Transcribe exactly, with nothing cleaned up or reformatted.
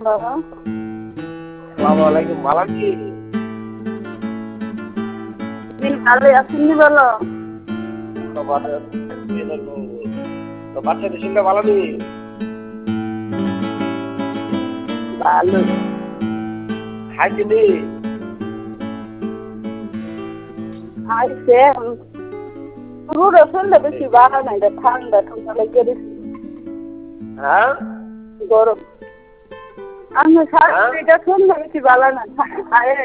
বাবা আসসালামাইকুম ভালো কি দিন ভালো আসেননি বলো তো বাচ্চাদের সঙ্গে ভালো নেই ভালো খাইতে নেই আইসে পুরো শুনলে বেশি ভালো নাই ঠান্ডা ঠান্ডা লেগে গেছে হ্যাঁ গরম আমি শাড়িটা শুনলে বেশি ভালো না